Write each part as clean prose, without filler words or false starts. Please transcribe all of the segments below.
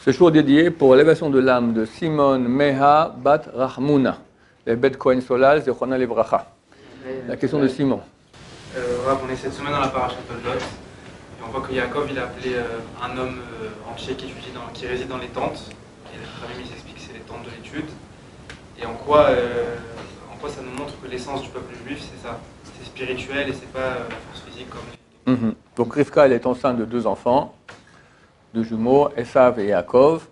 Ce jour dédié pour l'élévation de l'âme de Simone Meha Bat Rahmouna, les Bet Kohen Solal, Zechona Levracha. La question de Simon. Rav, on est cette semaine dans la paracha de Lot, et on voit que Yaakov il a appelé un homme entier qui réside dans les tentes, et le Khamim explique que c'est les tentes de l'étude, et en quoi ça nous montre que l'essence du peuple juif c'est ça, c'est spirituel et c'est pas la force physique comme. Donc Rivka elle est enceinte de 2 enfants, 2 jumeaux, Esav et Yaakov.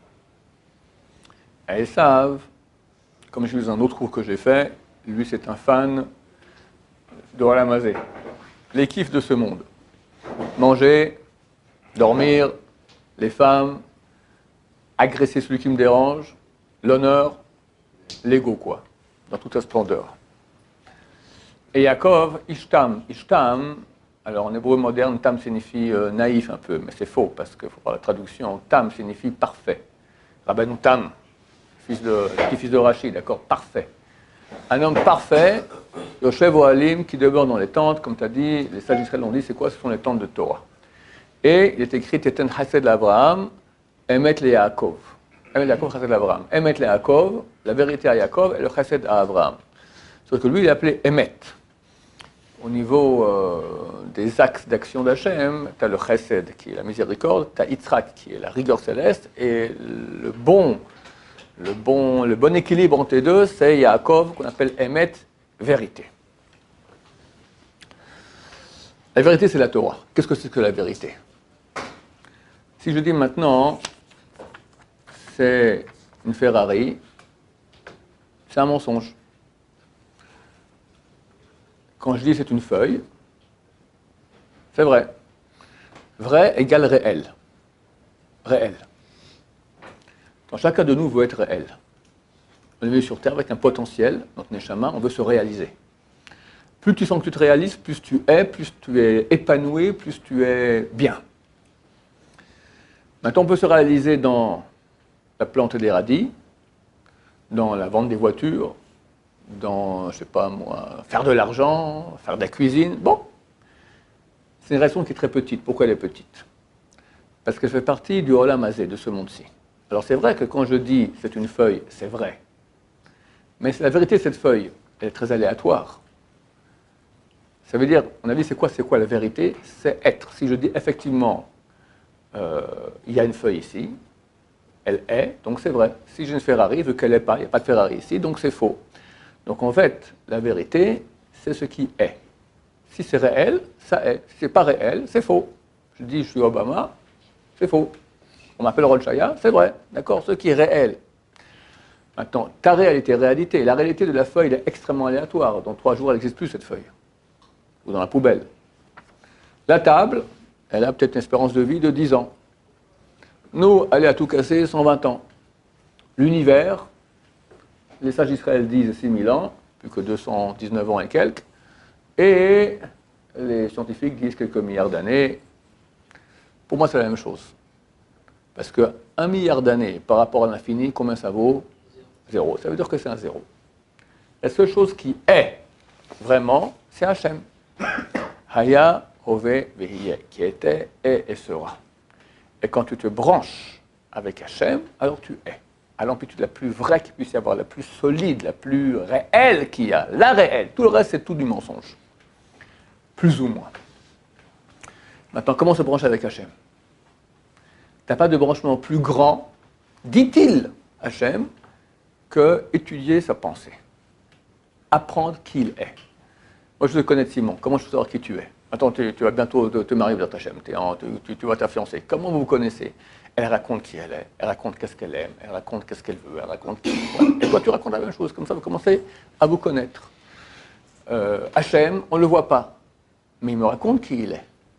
Et Esav, comme je vous ai un autre cours que j'ai fait, lui c'est un fan de Olamazé, les kiffs de ce monde. Manger, dormir, les femmes, agresser celui qui me dérange, l'honneur, l'ego quoi, dans toute sa splendeur. Et Yaakov, Ishtam, alors en hébreu moderne, tam signifie naïf un peu, mais c'est faux, parce qu'il faut voir la traduction, tam signifie parfait. Rabbeinu Tam, petit-fils de Rachid, d'accord, parfait. Un homme parfait, Yoshev Ohalim, qui demeure dans les tentes, comme tu as dit, les sages d'Israël l'ont dit, c'est quoi? Ce sont les tentes de Torah. Et il est écrit, Teten Chased l'Abraham, Emet le Yaakov. Emet Yaakov, Chased l'Abraham. Emet le Yaakov, la vérité à Yaakov, et le Chased à Abraham. Sauf que lui, il est appelé Emet. Au niveau des axes d'action d'Hachem, tu as le Chesed, qui est la miséricorde, tu as Yitzhak, qui est la rigueur céleste, et le bon équilibre entre les deux, c'est Yaakov, qu'on appelle Emet, vérité. La vérité, c'est la Torah. Qu'est-ce que c'est que la vérité? Si je dis maintenant, c'est une Ferrari, c'est un mensonge. Quand je dis c'est une feuille, c'est vrai. Vrai égale réel. Réel. Donc chacun de nous veut être réel. On est venu sur Terre avec un potentiel, notre Neshama, on veut se réaliser. Plus tu sens que tu te réalises, plus tu es épanoui, plus tu es bien. Maintenant, on peut se réaliser dans la plante des radis, dans la vente des voitures, dans, je sais pas moi, faire de l'argent, faire de la cuisine. Bon, c'est une raison qui est très petite. Pourquoi elle est petite? Parce qu'elle fait partie du Olam Hazé, de ce monde-ci. Alors c'est vrai que quand je dis c'est une feuille, c'est vrai. Mais la vérité de cette feuille, elle est très aléatoire. Ça veut dire, on a dit c'est quoi la vérité? C'est être. Si je dis effectivement, il y a une feuille ici, elle est, donc c'est vrai. Si j'ai une Ferrari, vu qu'elle n'est pas, il n'y a pas de Ferrari ici, donc c'est faux. Donc en fait, la vérité, c'est ce qui est. Si c'est réel, ça est. Si ce n'est pas réel, c'est faux. Je dis je suis Obama, c'est faux. On m'appelle Rolchaya, c'est vrai. D'accord? Ce qui est réel. Maintenant, ta réalité, la réalité de la feuille, elle est extrêmement aléatoire. Dans 3 jours, elle n'existe plus, cette feuille. Ou dans la poubelle. La table, elle a peut-être une espérance de vie de 10 ans. Nous, elle est à tout casser, 120 ans. L'univers, les sages d'Israël disent 6000 ans, plus que 219 ans et quelques, et les scientifiques disent quelques milliards d'années. Pour moi, c'est la même chose. Parce que 1 milliard d'années par rapport à l'infini, combien ça vaut? 0. Ça veut dire que c'est un 0. La seule chose qui est vraiment, c'est Hachem. Haya, Hove, Vehiye, qui était, est et sera. Et quand tu te branches avec Hachem, alors tu es. À l'amplitude la plus vraie qu'il puisse y avoir, la plus solide, la plus réelle qu'il y a, la réelle. Tout le reste, c'est tout du mensonge. Plus ou moins. Maintenant, comment se brancher avec Hachem? Tu n'as pas de branchement plus grand, dit-il, Hachem, que étudier sa pensée. Apprendre qui il est. Moi, je veux connaître Simon. Comment je veux savoir qui tu es? Attends, tu vas bientôt te marier vers Hachem. Tu vas ta fiancée. Comment vous vous connaissez? Elle raconte qui elle est. Elle raconte qu'est-ce qu'elle aime. Elle raconte qu'est-ce qu'elle veut. Elle raconte qui. Et toi, tu racontes la même chose. Comme ça, vous commencez à vous connaître. Hachem, on ne le voit pas. Mais il me raconte qui il est.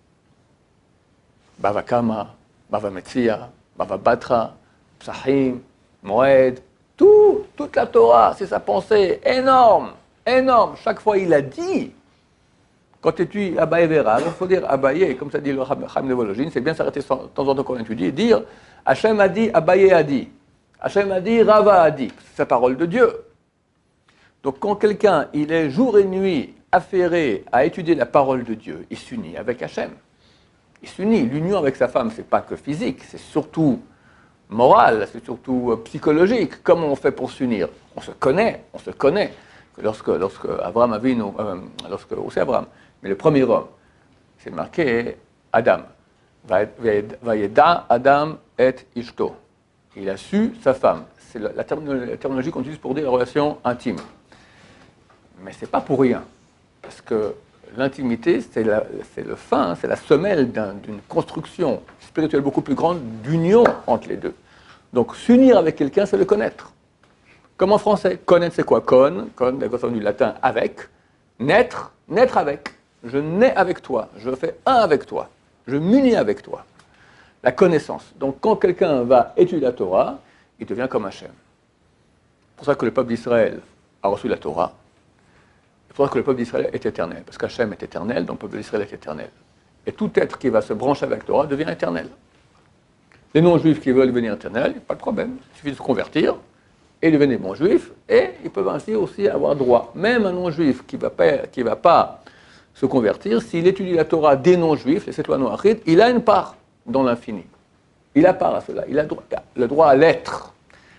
Bava Kama, Bava Metzia, Bava Batra, Psachim, Moed, toute la Torah, c'est sa pensée, énorme. Chaque fois il a dit, quand tu étudies Abaye Vera, il faut dire Abaye, comme ça dit le Chaim de Vologine, c'est bien s'arrêter de temps en temps quand on étudie, et dire Hachem a dit, Abaye a dit, Hachem a dit, Rava a dit, c'est sa parole de Dieu. Donc quand quelqu'un, il est jour et nuit affairé à étudier la parole de Dieu, il s'unit avec Hachem. Il s'unit. L'union avec sa femme, c'est pas que physique, c'est surtout moral, c'est surtout psychologique. Comment on fait pour s'unir? On se connaît. Lorsque Abraham a vu, aussi Abraham, mais le premier homme, c'est marqué Adam. Vayeda Adam et Ishto. Il a su sa femme. C'est la terminologie qu'on utilise pour dire la relation intime. Mais ce n'est pas pour rien. Parce que l'intimité, c'est le fin, c'est la semelle d'une construction spirituelle beaucoup plus grande, d'union entre les deux. Donc s'unir avec quelqu'un, c'est le connaître. Comme en français, connaître c'est quoi? Con, d'accord, du latin avec, naître avec. Je nais avec toi, je fais un avec toi, je m'unis avec toi. La connaissance. Donc quand quelqu'un va étudier la Torah, il devient comme Hachem. C'est pour ça que le peuple d'Israël a reçu la Torah. C'est pour ça que le peuple d'Israël est éternel. Parce qu'Hachem est éternel, donc le peuple d'Israël est éternel. Et tout être qui va se brancher avec la Torah devient éternel. Les non-juifs qui veulent devenir éternels, pas de problème. Il suffit de se convertir et devenir bon juif. Et ils peuvent ainsi aussi avoir droit. Même un non-juif qui va pas se convertir, s'il étudie la Torah des non-juifs, les sept lois noachites, il a une part dans l'infini. Il a part à cela. Il a le droit à l'être.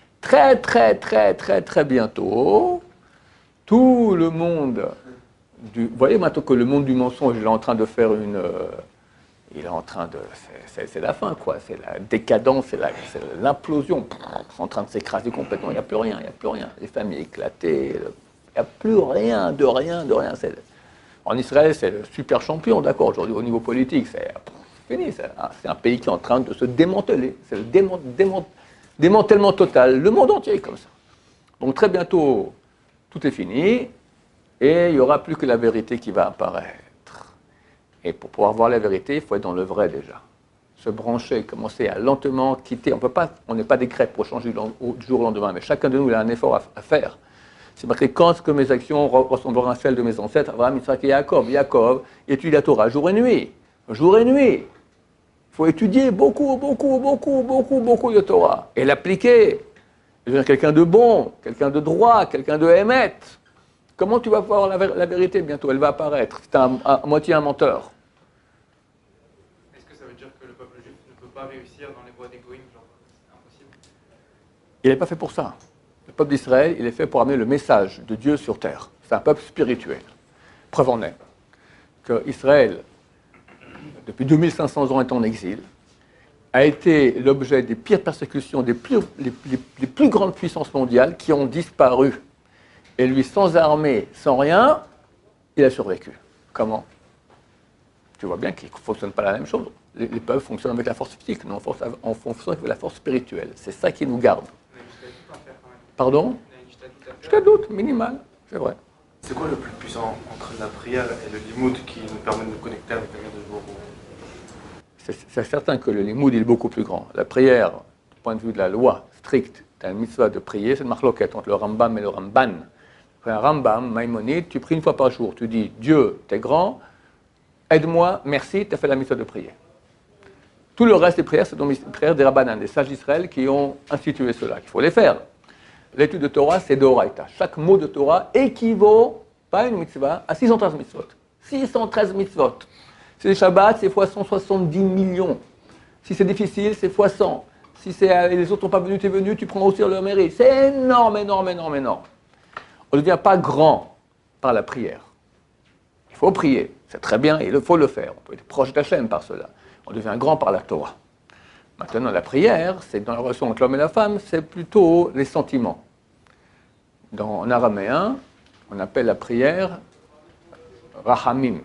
Très bientôt, tout le monde vous voyez maintenant que le monde du mensonge, il est en train de faire c'est la fin, quoi. C'est la décadence, c'est l'implosion. C'est en train de s'écraser complètement. Il n'y a plus rien. Les familles éclatées. Il n'y a plus rien de rien. En Israël, c'est le super champion, d'accord. Aujourd'hui, au niveau politique, c'est fini. C'est un pays qui est en train de se démanteler. C'est le démantèlement total. Le monde entier est comme ça. Donc très bientôt, tout est fini. Et il n'y aura plus que la vérité qui va apparaître. Et pour pouvoir voir la vérité, il faut être dans le vrai déjà. Se brancher, commencer à lentement quitter. On n'est pas des crêpes pour changer du jour au lendemain, mais chacun de nous il a un effort à faire. C'est marqué quand est-ce que mes actions ressembleront à celles de mes ancêtres, Abraham, Isaac et Jacob. Jacob étudie la Torah jour et nuit. Jour et nuit. Il faut étudier beaucoup de Torah et l'appliquer. Devenir quelqu'un de bon, quelqu'un de droit, quelqu'un de émet. Comment tu vas voir la vérité bientôt? Elle va apparaître. C'est à moitié un menteur. Est-ce que ça veut dire que le peuple juif ne peut pas réussir dans les voies des goïms? C'est impossible. Il n'est pas fait pour ça. Le peuple d'Israël, il est fait pour amener le message de Dieu sur terre. C'est un peuple spirituel. Preuve en est que Israël, depuis 2500 ans, est en exil, a été l'objet des pires persécutions, les plus grandes puissances mondiales qui ont disparu. Et lui, sans armée, sans rien, il a survécu. Comment? Tu vois bien qu'il ne fonctionne pas la même chose. Les peuples fonctionnent avec la force physique, nous on fonctionne avec la force spirituelle. C'est ça qui nous garde. Pardon? Jusqu'à doute, minimal, c'est vrai. C'est quoi le plus puissant entre la prière et le limoud qui nous permet de nous connecter avec la de jour? C'est certain que le limoud est beaucoup plus grand. La prière, du point de vue de la loi stricte, tu as une mitzvah de prier, c'est une marloquette entre le Rambam et le Ramban. Un Rambam, Maïmonide, tu pries une fois par jour. Tu dis, Dieu, t'es grand, aide-moi, merci, tu as fait la mitzvah de prier. Tout le reste des prières, c'est donc les prières des Rabbanan, des sages d'Israël qui ont institué cela, qu'il faut les faire. L'étude de Torah, c'est d'Oraïta. Chaque mot de Torah équivaut, pas une mitzvah, à 613 mitzvot. 613 mitzvot. Si c'est Shabbat, c'est fois 170 millions. Si c'est difficile, c'est fois 100. Si les autres n'ont pas venu, tu es venu, tu prends aussi leur mérite. C'est énorme. On ne devient pas grand par la prière. Il faut prier, c'est très bien, il faut le faire. On peut être proche d'Hachem par cela. On devient grand par la Torah. Maintenant, la prière, c'est dans la relation entre l'homme et la femme, c'est plutôt les sentiments. En araméen, on appelle la prière rahamim.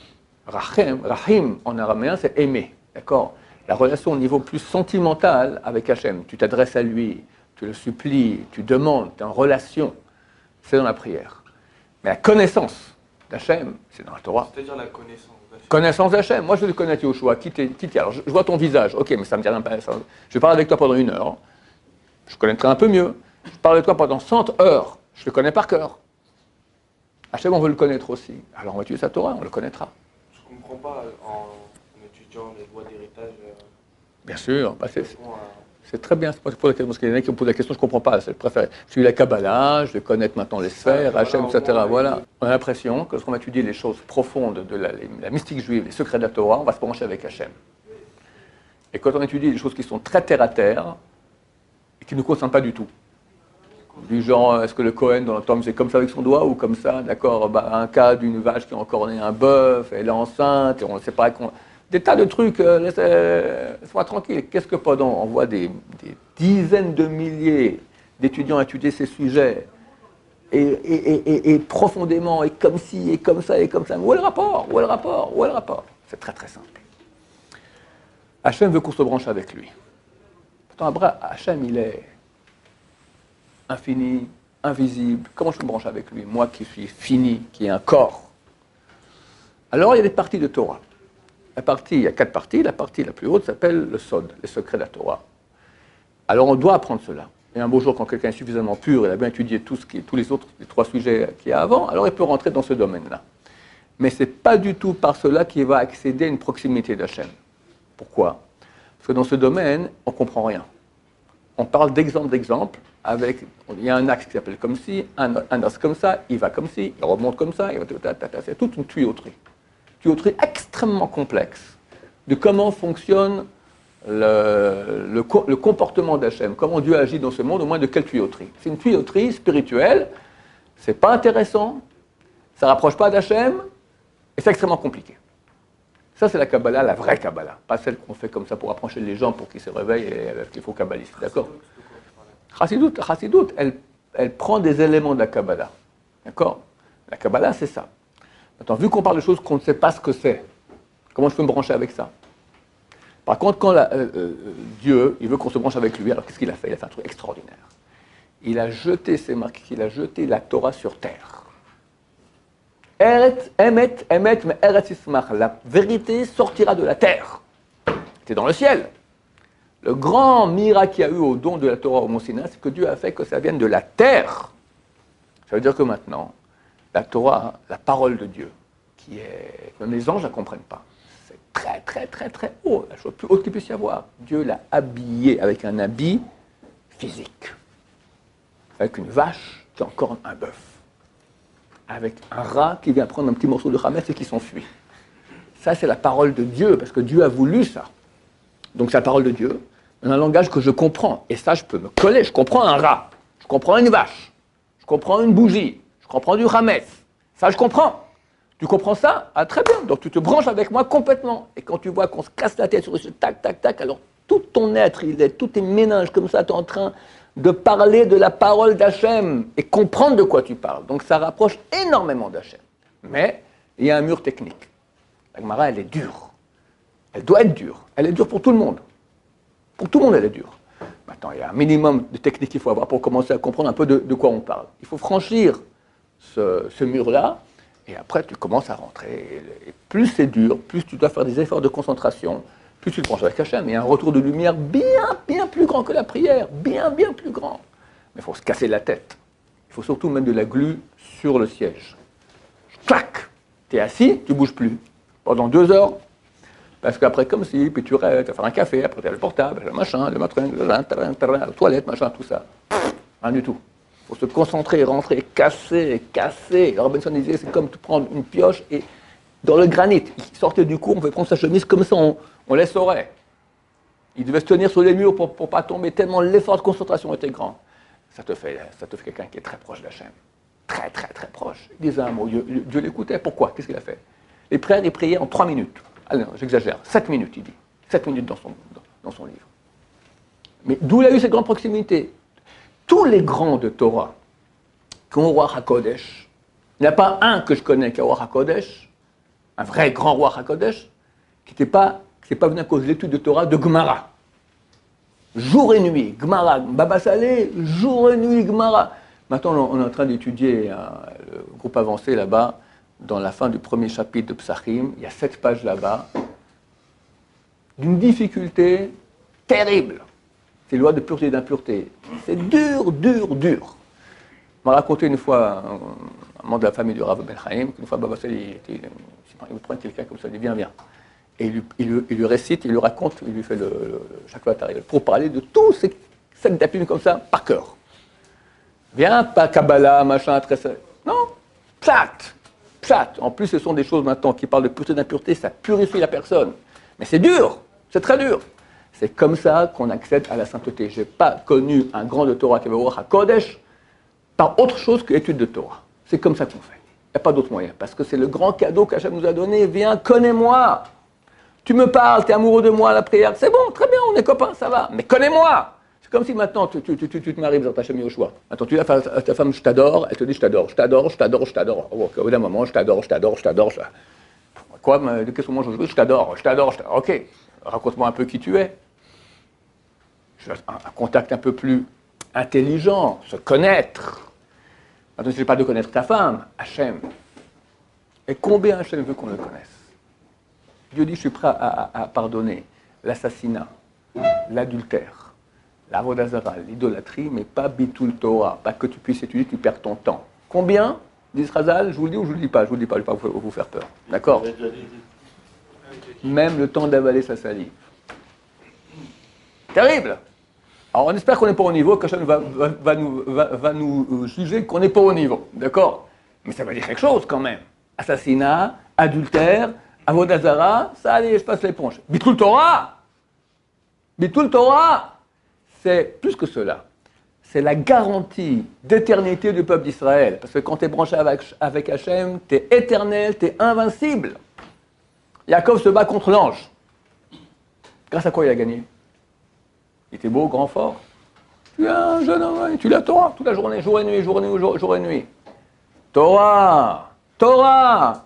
Rahim, en araméen, c'est aimer. D'accord? La relation au niveau plus sentimental avec Hachem. Tu t'adresses à lui, tu le supplies, tu demandes, tu es en relation. C'est dans la prière. Mais la connaissance d'Hachem, c'est dans la Torah. C'est-à-dire la connaissance d'Hachem. Connaissance d'Hachem. Moi, je veux connaître Yoshua. Qui t'es? Alors, je vois ton visage. Ok, mais ça me dit rien. Je parle avec toi pendant 1 heure. Je connaîtrai un peu mieux. Je parle avec toi pendant 100 heures. Je le connais par cœur. Hachem, on veut le connaître aussi. Alors, on va étudier sa Torah, on le connaîtra. Je ne comprends pas en étudiant les lois d'héritage. Bien sûr. C'est très bien, c'est pas pour la question, parce qu'il y en a qui me posent la question, je ne comprends pas, c'est le préféré. Je suis la Kabbalah, je vais connaître maintenant les sphères, Hachem, etc. Voilà. On a l'impression que lorsqu'on va étudier les choses profondes de la mystique juive, les secrets de la Torah, on va se brancher avec Hachem. Et quand on étudie des choses qui sont très terre à terre, qui ne nous concerne pas du tout. Du genre, est-ce que le Cohen dans le Tom c'est comme ça avec son doigt ou comme ça, d'accord, un cas d'une vache qui a encore né un bœuf, elle est enceinte, et on ne sait pas. Des tas de trucs, laisse-moi tranquille. Qu'est-ce que pendant on voit des dizaines de milliers d'étudiants étudier ces sujets, et profondément, et comme ci, et comme ça, et comme ça. Où est le rapport? Où est le rapport? Où est le rapport? C'est très très simple. Hachem veut qu'on se branche avec lui. Pourtant, Hachem, il est infini, invisible. Comment je me branche avec lui? Moi qui suis fini, qui ai un corps. Alors, il y a des parties de Torah. Il y a 4 parties. La partie la plus haute s'appelle le Sod, les secrets de la Torah. Alors, on doit apprendre cela. Et un beau jour, quand quelqu'un est suffisamment pur, il a bien étudié tous les 3 sujets qu'il y a avant, alors il peut rentrer dans ce domaine-là. Mais ce n'est pas du tout par cela qu'il va accéder à une proximité d'Hachem. Pourquoi? Parce que dans ce domaine, on ne comprend rien. On parle d'exemple, il y a un axe qui s'appelle comme ci, un axe comme ça, il va comme ci, il remonte comme ça, c'est toute une tuyauterie. Tuyauterie extrêmement complexe de comment fonctionne le comportement d'Hachem, comment Dieu agit dans ce monde, au moins de quelle tuyauterie. C'est une tuyauterie spirituelle, c'est pas intéressant, ça ne rapproche pas d'Hachem, et c'est extrêmement compliqué. Ça, c'est la Kabbalah, la vraie Kabbalah, pas celle qu'on fait comme ça pour approcher les gens pour qu'ils se réveillent et avec les faux kabbalistes, d'accord? Chassidut, elle prend des éléments de la Kabbalah, d'accord? La Kabbalah, c'est ça. Maintenant, vu qu'on parle de choses qu'on ne sait pas ce que c'est, comment je peux me brancher avec ça? Par contre, quand Dieu, il veut qu'on se branche avec lui, alors qu'est-ce qu'il a fait? Il a fait un truc extraordinaire. Il a jeté ses marques, il a jeté la Torah sur terre. Emet, mais Eretz Yismach, la vérité sortira de la terre. C'est dans le ciel. Le grand miracle qu'il y a eu au don de la Torah au Mont Sinaï, c'est que Dieu a fait que ça vienne de la terre. Ça veut dire que maintenant, la Torah, la parole de Dieu, qui est... Même les anges ne la comprennent pas. C'est très, très, très, très haut, la chose plus haute qu'il puisse y avoir. Dieu l'a habillé avec un habit physique. Avec une vache qui encorne un bœuf. Avec un rat qui vient prendre un petit morceau de ramesse et qui s'enfuit. Ça, c'est la parole de Dieu, parce que Dieu a voulu ça. Donc, c'est la parole de Dieu, dans un langage que je comprends. Et ça, je peux me coller. Je comprends un rat, je comprends une vache, je comprends une bougie, je comprends du ramesse. Ça, je comprends. Tu comprends ça? Ah, très bien. Donc, tu te branches avec moi complètement. Et quand tu vois qu'on se casse la tête sur ce tac, tac, tac, alors tout ton être, tous tes méninges comme ça, tu es en train de parler de la parole d'Hachem et comprendre de quoi tu parles. Donc, ça rapproche énormément d'Hachem. Mais il y a un mur technique. La Gemara, elle est dure. Elle doit être dure. Elle est dure pour tout le monde. Pour tout le monde, elle est dure. Maintenant, il y a un minimum de technique qu'il faut avoir pour commencer à comprendre un peu de quoi on parle. Il faut franchir ce mur-là, et après, tu commences à rentrer. Et plus c'est dur, plus tu dois faire des efforts de concentration, plus tu te branches avec Hachem. Il y a un retour de lumière bien plus grand que la prière. Bien plus grand. Mais il faut se casser la tête. Il faut surtout mettre de la glu sur le siège. Clac! Tu es assis, tu ne bouges plus. Pendant 2 heures, parce qu'après, comme si, puis tu restes, tu vas faire un café, après tu as le portable, le machin, le matrin, la toilette, machin, tout ça. Rien du tout. Il faut se concentrer, rentrer, casser. Robinson disait, c'est comme prendre une pioche et dans le granit. Il sortait du cours, on pouvait prendre sa chemise comme ça, on l'essorait. Il devait se tenir sur les murs pour ne pas tomber, tellement l'effort de concentration était grand. Ça te fait quelqu'un qui est très proche de la chaîne. Très proche. Il disait un mot, Dieu l'écoutait. Pourquoi? Qu'est-ce qu'il a fait? Les prières, il priait en 3 minutes. Allez, non, j'exagère. 7 minutes, il dit. 7 minutes dans son livre. Mais d'où il a eu cette grande proximité? Tous les grands de Torah qui ont roi HaKodesh, il n'y en a pas un que je connais qui a roi HaKodesh, un vrai grand roi HaKodesh, qui n'est pas venu à cause de l'étude de Torah de Gemara. Jour et nuit, Gemara, Baba Salé, jour et nuit, Gemara. Maintenant, on est en train d'étudier le groupe avancé là-bas, dans la fin du premier chapitre de Psachim, il y a 7 pages là-bas, d'une difficulté terrible. C'est loi de pureté et d'impureté. C'est dur. On m'a raconté une fois, un membre de la famille du Rav Ben Chaim, qu'une fois Baba Sali, il prend quelqu'un comme ça, il dit viens. Et il lui récite, il lui raconte, il lui fait chaque fois pour parler de tous ces 7 dapim comme ça, par cœur. Viens, pas Kabbalah, machin, très... Non, plate. En plus, ce sont des choses maintenant qui parlent de pureté et d'impureté, ça purifie la personne. Mais c'est dur, c'est très dur. C'est comme ça qu'on accède à la sainteté. Je n'ai pas connu un grand de Torah qui avait à Kodesh par autre chose que l'étude de Torah. C'est comme ça qu'on fait. Il n'y a pas d'autre moyen. Parce que c'est le grand cadeau qu'Hachem nous a donné. Viens, connais-moi. Tu me parles, tu es amoureux de moi à la prière. C'est bon, très bien, on est copains, ça va. Mais connais-moi. C'est comme si maintenant tu te maries dans ta chemise au choix. Attends, tu dis à ta femme, je t'adore. Elle te dit, je t'adore, je t'adore, je t'adore, je t'adore. Au bout d'un moment, je t'adore, je t'adore, je t'adore. Quoi, de quel moment je joue? Je t'adore, je t'adore, je t'adore. Ok, raconte-moi un peu qui tu es. Un contact un peu plus intelligent, se connaître. Maintenant, il ne s'agit pas de connaître ta femme, Hachem. Et combien Hachem veut qu'on le connaisse? Dieu dit, je suis prêt à pardonner l'assassinat, l'adultère, la vodazara, l'idolâtrie, mais pas bitul Torah, pas que tu puisses étudier, tu perds ton temps. Combien? Dit Razal, je vous le dis ou je ne vous le dis pas? Je ne vous le dis pas, je ne vais pas vous faire peur. D'accord? Même le temps d'avaler sa salive. Terrible! Alors on espère qu'on n'est pas au niveau, qu'Hachem va nous juger qu'on n'est pas au niveau. D'accord? Mais ça va dire quelque chose quand même. Assassinat, adultère, Avodazara, ça allez, je passe l'éponge. Bitul Torah! Bitul Torah! C'est plus que cela. C'est la garantie d'éternité du peuple d'Israël. Parce que quand tu es branché avec Hachem, tu es éternel, tu es invincible. Yaakov se bat contre l'ange. Grâce à quoi il a gagné? Il était beau, grand, fort. Tu es un jeune homme, tu la Torah toute la journée, jour et nuit, jour et nuit, jour et nuit. Torah! Torah!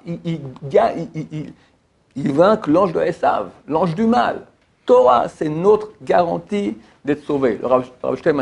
Il vainc l'ange de Esav, l'ange du mal. Torah, c'est notre garantie d'être sauvé. Le Rav Shtem,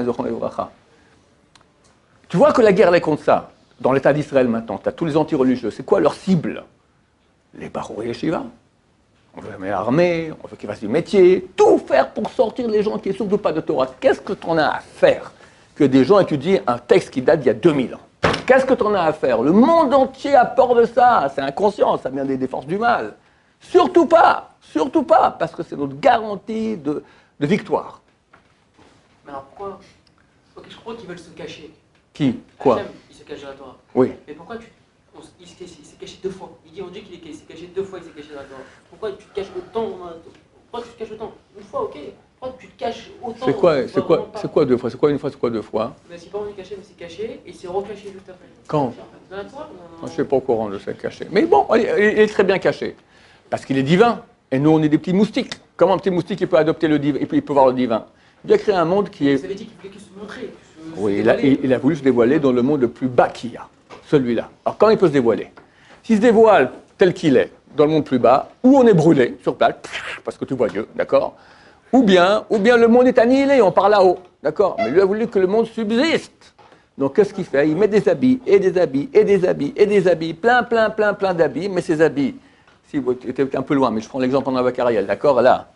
tu vois que la guerre elle est contre ça. Dans l'état d'Israël maintenant, tu as tous les anti-religieux. C'est quoi leur cible? Les Bachour et Yeshiva. On veut mettre l'armée, on veut qu'ils fassent du métier, tout faire pour sortir les gens qui ne surtout pas de Torah. Qu'est-ce que tu en as à faire que des gens étudient un texte qui date d'il y a 2000 ans? Qu'est-ce que tu en as à faire? Le monde entier a peur de ça. C'est inconscient, ça vient des forces du mal. Surtout pas, parce que c'est notre garantie de victoire. Mais alors pourquoi? Ok, je crois qu'ils veulent se cacher. Qui? Quoi? Hachem, il se cache dans la Torah. Oui. Mais pourquoi il s'est caché 2 fois? On dit qu'il s'est caché 2 fois, il s'est caché dans la Torah. Pourquoi tu te caches autant? Pourquoi tu te caches autant? Une fois, ok. Pourquoi tu te caches autant? C'est quoi 2 fois? C'est quoi une fois? C'est quoi 2 fois? Mais c'est pas on est caché, mais c'est caché, et c'est recaché juste après. Quand? Dans la Torah? Je ne suis pas au courant de ce caché. Mais bon, il est très bien caché. Parce qu'il est divin. Et nous, on est des petits moustiques. Comment un petit moustique il peut adopter le divin, il peut voir le divin? Il a créé un monde qui est... Vous avez dit qu'il voulait qu'il se montrer. Oui, il a voulu se dévoiler dans le monde le plus bas qu'il y a. Celui-là. Alors, quand il peut se dévoiler? S'il se dévoile tel qu'il est, dans le monde plus bas, où on est brûlé, sur place, parce que tu vois Dieu, d'accord? Ou bien le monde est annihilé, on part là-haut, d'accord? Mais lui a voulu que le monde subsiste. Donc, qu'est-ce qu'il fait? Il met des habits, et des habits, et des habits, et des habits, plein d'habits, mais ces habits... Si vous êtes un peu loin, mais je prends l'exemple en Abakariel, d'accord? Là,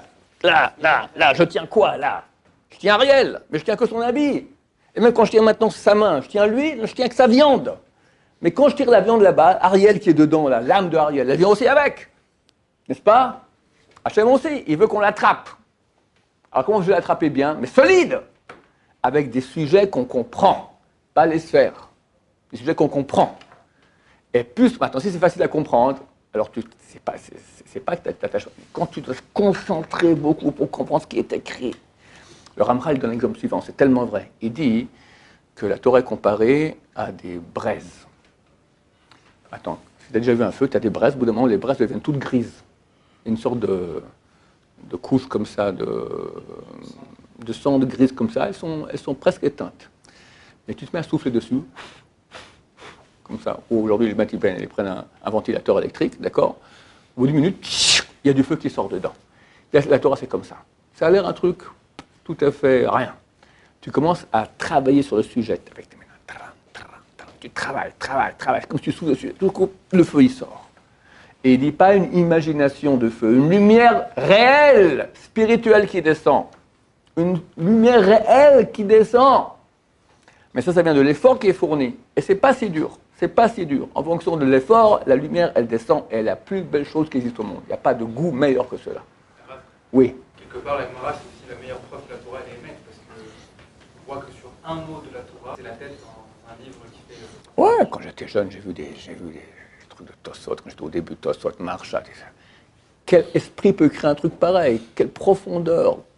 je tiens quoi, là? Je tiens Ariel, mais je tiens que son habit. Et même quand je tiens maintenant sa main, je tiens lui, je tiens que sa viande. Mais quand je tire la viande là-bas, Ariel qui est dedans, là, l'âme de Ariel, elle vient aussi avec. N'est-ce pas? Hachem aussi, il veut qu'on l'attrape. Alors comment je vais l'attraper bien? Mais solide! Avec des sujets qu'on comprend, pas les sphères. Des sujets qu'on comprend. Et plus, maintenant, si c'est facile à comprendre, alors c'est pas que t'attaches. Quand tu dois te concentrer beaucoup pour comprendre ce qui est écrit. Le Ramchal donne l'exemple suivant, c'est tellement vrai. Il dit que la Torah est comparée à des braises. Attends, si tu as déjà vu un feu, tu as des braises, au bout d'un moment, les braises deviennent toutes grises. Une sorte de couche comme ça, de cendre grise comme ça, elles sont presque éteintes. Mais tu te mets à souffler dessus, comme ça, ou aujourd'hui les mecs ils prennent un ventilateur électrique, d'accord? Au bout d'une minute, il y a du feu qui sort dedans. La Torah c'est comme ça. Ça a l'air un truc tout à fait rien. Tu commences à travailler sur le sujet avec tes mains. Tu travailles, comme si tu souffles dessus. Tout coup, le feu il sort. Et il dit pas une imagination de feu, une lumière réelle, spirituelle qui descend. Une lumière réelle qui descend. Mais ça vient de l'effort qui est fourni. Et c'est pas si dur. C'est pas si dur. En fonction de l'effort, la lumière, elle descend et elle est la plus belle chose qui existe au monde. Il n'y a pas de goût meilleur que cela. Oui. Quelque part, la Gemara, c'est aussi la meilleure preuve que la Torah est aimée, parce qu'on voit que sur un mot de la Torah, c'est la tête dans un livre qui fait... Ouais, quand j'étais jeune, j'ai vu des trucs de Tosot, quand j'étais au début de Tosot, Marsha, quel esprit peut créer un truc pareil? Quelle profondeur?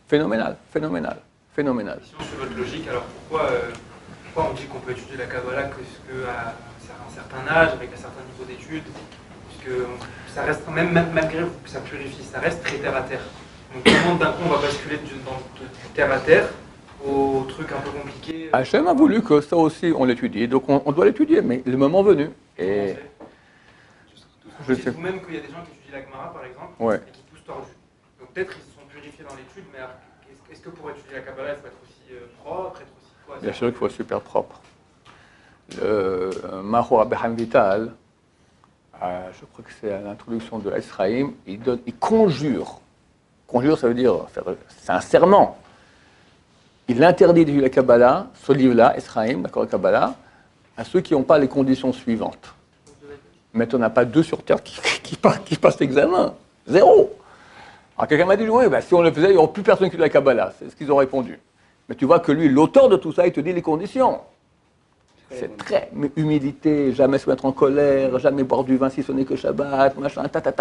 Phénoménal, phénoménal, phénoménal. Si on suit votre logique, alors pourquoi on dit qu'on peut étudier la Kabbalah qu'à un certain âge, avec un certain niveau d'études, puisque ça reste, même malgré que ça purifie, ça reste très terre à terre. Donc comment d'un coup on va basculer du terre à terre au truc un peu compliqué Hachem a voulu que ça aussi on l'étudie, donc on doit l'étudier, mais le moment venu. Et je sais vous-même qu'il y a des gens qui étudient la Gemara par exemple, ouais. et qui poussent tordus. Donc peut-être ils se sont purifiés dans l'étude, mais est-ce que pour étudier la Kabbalah, il faut être aussi propre, être aussi quoi? Bien sûr qu'il faut être super propre. Le Maho Abraham Vital, je crois que c'est à l'introduction de Esraïm, il conjure. Conjure, ça veut dire, c'est un serment. Il interdit d'étudier la Kabbalah, ce livre-là, Esraïm, d'accord, la Kabbalah, à ceux qui n'ont pas les conditions suivantes. Mais on n'a pas deux sur Terre qui passent l'examen. Zéro. Alors quelqu'un m'a dit, oui, ben, si on le faisait, il n'y aurait plus personne qui lit la Kabbalah. C'est ce qu'ils ont répondu. Mais tu vois que lui, l'auteur de tout ça, il te dit les conditions. C'est très humilité, jamais se mettre en colère, jamais boire du vin si ce n'est que Shabbat, machin,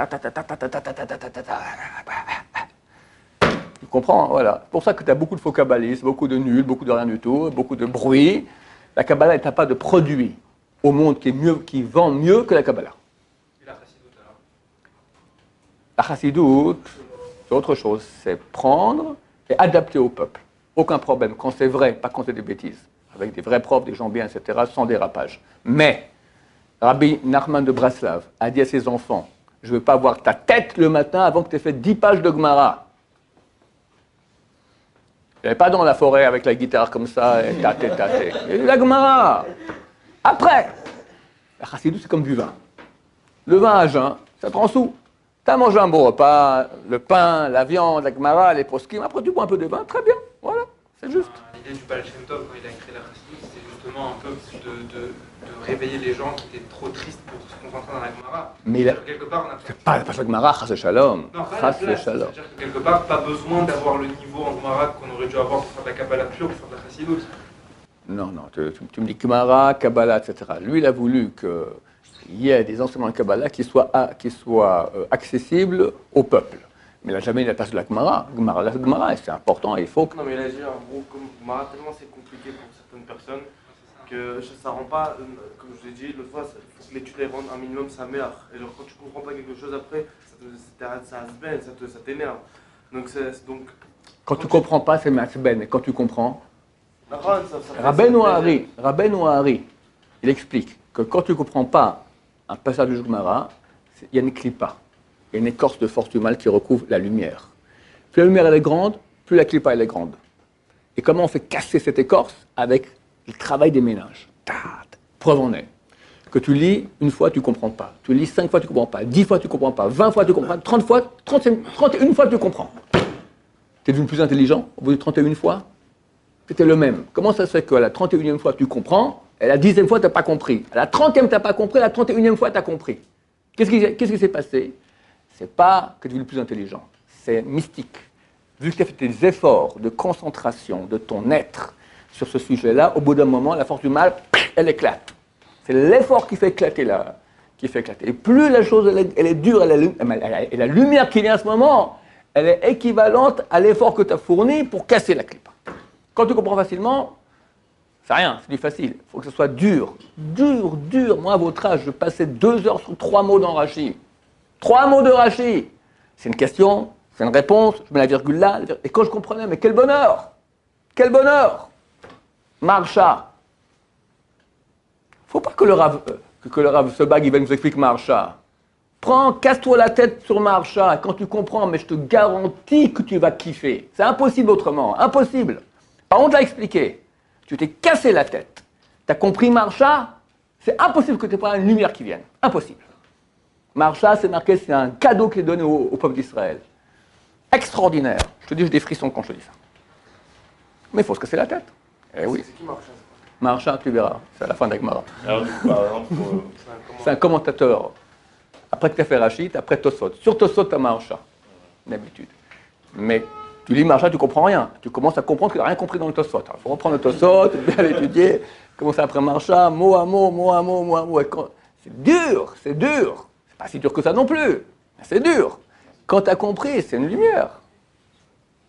tu comprends, voilà. C'est pour ça que tu as beaucoup de faux kabbalistes, beaucoup de nuls, beaucoup de rien du tout, beaucoup de bruit. La Kabbalah n'est pas de produit au monde qui vend mieux que la Kabbalah. Et la chassidoute alors? La chassidoute, c'est autre chose. C'est prendre et adapter au peuple. Aucun problème. Quand c'est vrai, pas quand c'est des bêtises. Avec des vrais profs, des gens bien, etc., sans dérapage. Mais, Rabbi Nachman de Braslav a dit à ses enfants, je ne veux pas voir ta tête le matin avant que tu aies fait 10 pages de Gemara. Il n'y avait pas dans la forêt avec la guitare comme ça, et tâter. Il y a eu la Gemara. Après, la chassidoute, c'est comme du vin. Le vin à jeun, ça te rend sous. Tu as mangé un bon repas, le pain, la viande, la Gemara, les poskim, après tu bois un peu de vin, très bien, voilà, c'est juste. L'idée du Baal Shem Tov, quand il a écrit la chassidoute, c'était justement un peu de réveiller les gens qui étaient trop tristes pour se concentrer dans la Gemara. Mais il a... quelque part, on a pas la Gemara, chas shalom. Non, pas la Chas place. shalom. C'est-à-dire que quelque part, pas besoin d'avoir le niveau en Gemara qu'on aurait dû avoir pour faire de la Kabbalah pure, pour faire de la chassidoute. Non, tu me dis Gemara, Kabbalah, etc. Lui, il a voulu qu'il y ait des enseignements de Kabbalah qui soient accessibles au peuple. Mais il n'a jamais eu la place de la Gemara. La Gemara, c'est important et il faut que... Non, mais il a dit en gros, comme Gemara, tellement c'est compliqué pour certaines personnes que ça rend pas, comme je l'ai dit l'autre fois, il faut que l'étude elle rende un minimum sa mère. Et genre, quand tu comprends pas quelque chose après, ça t'énerve. Donc, Quand tu ne comprends pas, c'est Matzben. Et quand tu comprends... Rabbeinu Hari, il explique que quand tu ne comprends pas un passage de Gemara, il y a une clipa, il y a une écorce de force du mal qui recouvre la lumière. Plus la lumière elle est grande, plus la clipa elle est grande. Et comment on fait casser cette écorce? Avec le travail des méninges. Preuve en est que tu lis une fois, tu ne comprends pas. Tu lis 5 fois, tu ne comprends pas. 10 fois, tu ne comprends pas. 20 fois, tu comprends. 30 fois, 31 fois, tu comprends. Tu es devenu plus intelligent au bout de 31 fois? C'était le même. Comment ça se fait qu'à la 31e fois, tu comprends, et à la 10e fois, tu n'as pas compris? À la 30e, tu n'as pas compris, à la 31e fois, tu as compris. Qu'est-ce qui s'est passé? C'est pas que tu es devenu plus intelligent, c'est mystique. Vu que tu as fait des efforts de concentration de ton être sur ce sujet-là, au bout d'un moment, la force du mal, elle éclate. C'est l'effort qui fait éclater Et plus la chose, elle est dure, et la lumière qui vient à ce moment, elle est équivalente à l'effort que tu as fourni pour casser la clip. Quand tu comprends facilement, c'est rien, c'est du facile. Il faut que ce soit dur. Dur. Moi, à votre âge, je passais 2 heures sur 3 mots dans Rashi. 3 mots de Rashi. C'est une question, c'est une réponse, je mets la virgule là. Et quand je comprenais, mais quel bonheur! Quel bonheur! Marcha. Faut pas que le Rav Sebag, il va nous expliquer Marcha. Casse-toi la tête sur Marcha. Quand tu comprends, mais je te garantis que tu vas kiffer. C'est impossible autrement. Impossible. On te l'a expliqué. Tu t'es cassé la tête. Tu as compris Marcha? C'est impossible que tu aies pas une lumière qui vienne. Impossible. Marcha, c'est marqué, c'est un cadeau qui est donné au peuple d'Israël. Extraordinaire. Je te dis, j'ai des frissons quand je te dis ça. Mais il faut se casser la tête. Eh oui. C'est qui Marcha? Marcha, tu verras. C'est à la fin d'Agmara. Alors, par exemple, C'est un commentateur. Après que tu as fait Rachid, après Tosot. Sur Tosot, tu as Marcha. D'habitude. Mais tu lis Marcha, tu ne comprends rien. Tu commences à comprendre que tu n'as rien compris dans le Tosot. Il faut reprendre le Tosot, bien l'étudier, commencer après Marcha, mot à mot. C'est dur. C'est pas si dur que ça non plus. C'est dur. Quand tu as compris, c'est une lumière.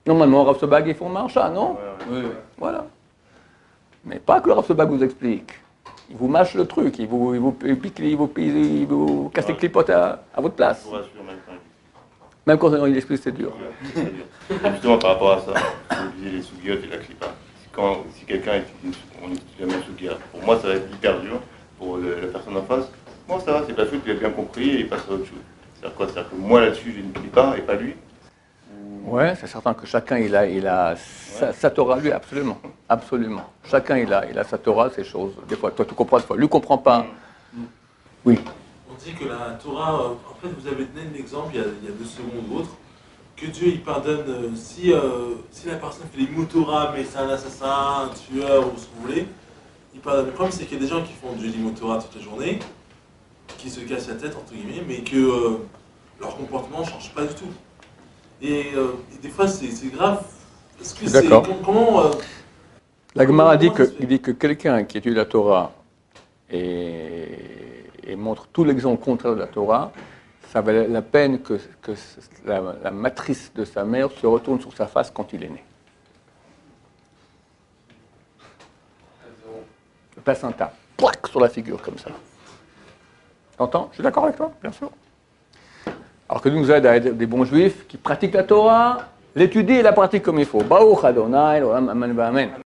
Normalement, Rav Sobag, ils font marcha, non? Oui, oui. Voilà. Mais pas que le Rav Sobag vous explique. Il vous mâche le truc, il vous pique, il vous casse les clipotes à votre place. Je vous rassure, même quand Même quand il explique, c'est dur. c'est dur. Et justement, par rapport à ça, vous disiez les sougiotes et la clipa. Si quelqu'un étudie, on étudie la même sougia, pour moi, ça va être hyper dur. Pour la personne en face, moi, ça va, c'est pas chouette, il a bien compris et il passe à autre chose. C'est-à-dire quoi? C'est-à-dire que moi, là-dessus, j'ai une clipa et pas lui. Ouais, c'est certain que chacun, il a sa Torah, lui, absolument. Absolument. Chacun, il a sa Torah, ces choses. Des fois, toi, tu comprends, des fois, lui ne comprend pas. Oui. On dit que la Torah, en fait, vous avez donné un exemple il y a 2 secondes ou autre, que Dieu il pardonne si la personne fait des mots Torah, mais c'est un assassin, un tueur ou ce que vous voulez, il pardonne. Le problème, c'est qu'il y a des gens qui font du mots Torah toute la journée, qui se cassent la tête, entre guillemets, mais que leur comportement ne change pas du tout. Et des fois, c'est grave. Parce que c'est. D'accord. Comment. La Gemara dit comment ça se fait dit que quelqu'un qui étudie la Torah et montre tout l'exemple contraire de la Torah, ça valait la peine que la matrice de sa mère se retourne sur sa face quand il est né. Le placenta, plaque sur la figure comme ça. T'entends? Je suis d'accord avec toi, bien sûr. Alors que nous aide à être des bons juifs qui pratiquent la Torah, l'étudient et la pratiquent comme il faut. Baruch Adonai, Olam Amen V'Amen.